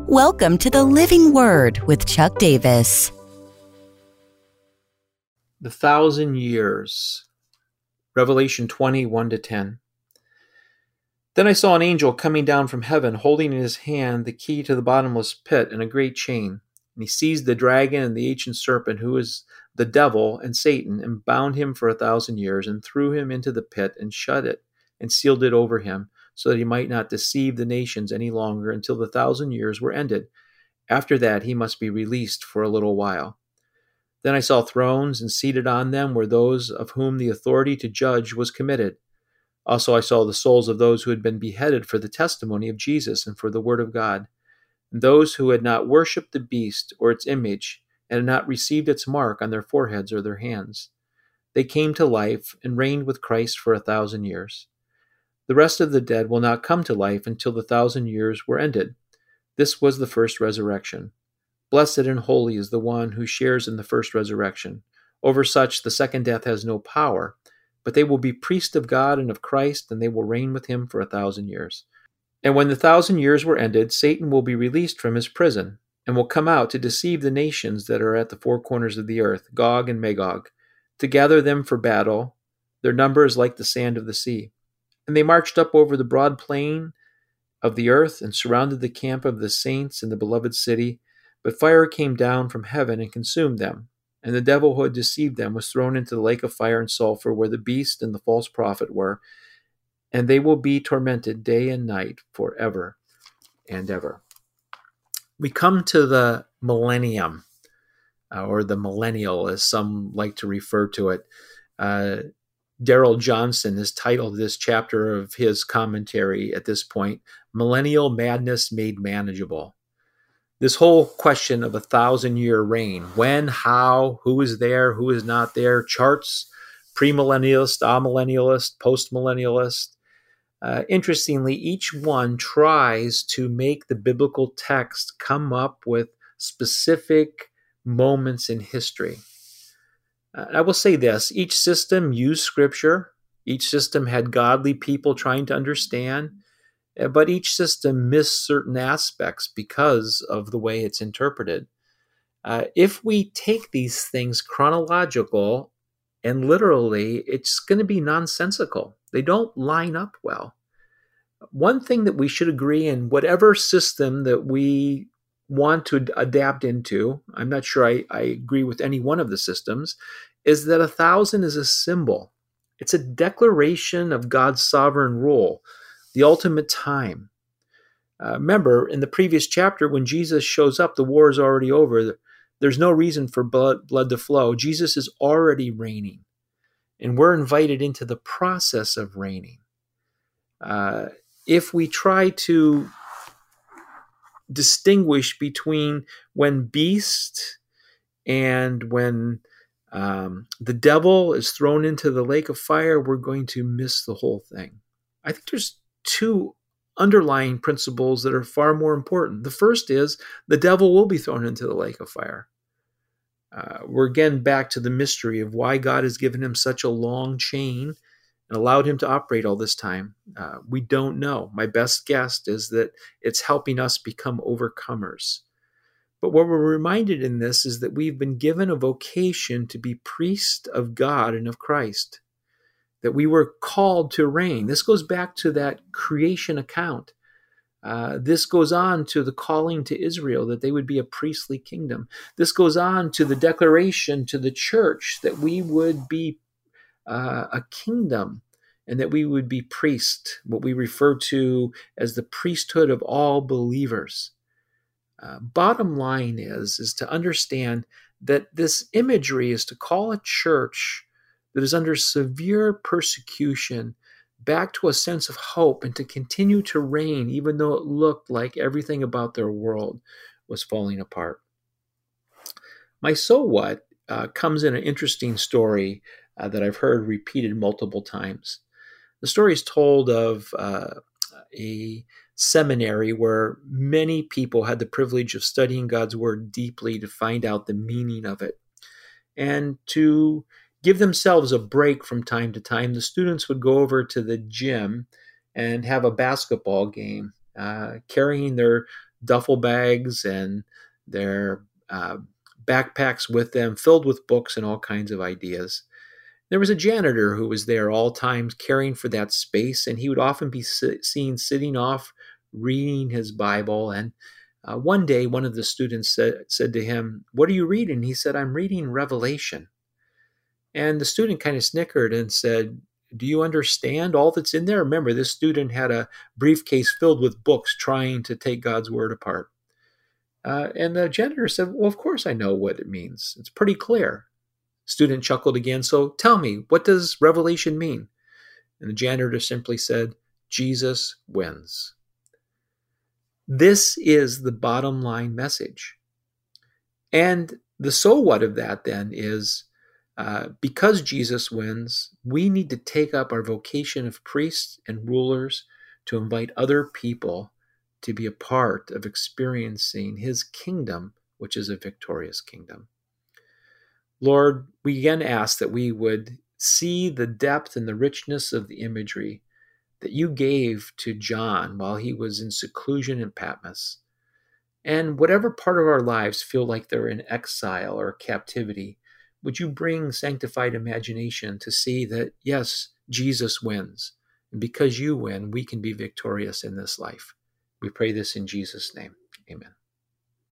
Welcome to the Living Word with Chuck Davis. The 1,000 years. Revelation 20:1-10. Then I saw an angel coming down from heaven, holding in his hand the key to the bottomless pit and a great chain. And he seized the dragon and the ancient serpent, who is the devil and Satan, and bound him for 1,000 years, and threw him into the pit, and shut it, and sealed it over him, so that he might not deceive the nations any longer until the 1,000 years were ended. After that he must be released for a little while. Then I saw thrones, and seated on them were those of whom the authority to judge was committed. Also I saw the souls of those who had been beheaded for the testimony of Jesus and for the word of God, and those who had not worshipped the beast or its image, and had not received its mark on their foreheads or their hands. They came to life and reigned with Christ for 1,000 years. The rest of the dead will not come to life until the 1,000 years were ended. This was the first resurrection. Blessed and holy is the one who shares in the first resurrection. Over such the second death has no power, but they will be priests of God and of Christ, and they will reign with him for 1,000 years. And when the 1,000 years were ended, Satan will be released from his prison, and will come out to deceive the nations that are at the four corners of the earth, Gog and Magog, to gather them for battle. Their number is like the sand of the sea. And they marched up over the broad plain of the earth and surrounded the camp of the saints in the beloved city. But fire came down from heaven and consumed them. And the devil who had deceived them was thrown into the lake of fire and sulfur, where the beast and the false prophet were. And they will be tormented day and night forever and ever. We come to the millennium, or the millennial, as some like to refer to it. Darrell Johnson has titled this chapter of his commentary at this point, Millennial Madness Made Manageable. This whole question of 1,000-year reign, when, how, who is there, who is not there, charts, premillennialist, amillennialist, postmillennialist. Interestingly, each one tries to make the biblical text come up with specific moments in history. I will say this, each system used Scripture, each system had godly people trying to understand, but each system missed certain aspects because of the way it's interpreted. If we take these things chronological and literally, it's going to be nonsensical. They don't line up well. One thing that we should agree in, whatever system that we want to adapt into, I'm not sure I agree with any one of the systems, is that 1,000 is a symbol. It's a declaration of God's sovereign rule, the ultimate time. Remember, in the previous chapter, when Jesus shows up, the war is already over. There's no reason for blood to flow. Jesus is already reigning, and we're invited into the process of reigning. If we try to distinguish between when beast and when the devil is thrown into the lake of fire, we're going to miss the whole thing. I think there's two underlying principles that are far more important. The first is the devil will be thrown into the lake of fire. We're again back to the mystery of why God has given him such a long chain and allowed him to operate all this time. We don't know. My best guess is that it's helping us become overcomers. But what we're reminded in this is that we've been given a vocation to be priests of God and of Christ, that we were called to reign. This goes back to that creation account. This goes on to the calling to Israel that they would be a priestly kingdom. This goes on to the declaration to the church that we would be a kingdom and that we would be priests, what we refer to as the priesthood of all believers. Bottom line is to understand that this imagery is to call a church that is under severe persecution back to a sense of hope and to continue to reign even though it looked like everything about their world was falling apart. My so what comes in an interesting story that I've heard repeated multiple times. The story is told of a seminary where many people had the privilege of studying God's word deeply to find out the meaning of it. And to give themselves a break from time to time, the students would go over to the gym and have a basketball game, carrying their duffel bags and their backpacks with them, filled with books and all kinds of ideas. There was a janitor who was there all times caring for that space, and he would often be seen sitting off reading his Bible. And one day, one of the students said to him, "What are you reading?" He said, "I'm reading Revelation." And the student kind of snickered and said, "Do you understand all that's in there?" Remember, this student had a briefcase filled with books trying to take God's word apart. And the janitor said, "Well, of course I know what it means. It's pretty clear." Student chuckled again. "So tell me, what does Revelation mean?" And the janitor simply said, "Jesus wins." This is the bottom line message. And the so what of that then is, because Jesus wins, we need to take up our vocation of priests and rulers to invite other people to be a part of experiencing his kingdom, which is a victorious kingdom. Lord, we again ask that we would see the depth and the richness of the imagery that you gave to John while he was in seclusion in Patmos. And whatever part of our lives feel like they're in exile or captivity, would you bring sanctified imagination to see that, yes, Jesus wins. And because you win, we can be victorious in this life. We pray this in Jesus' name. Amen.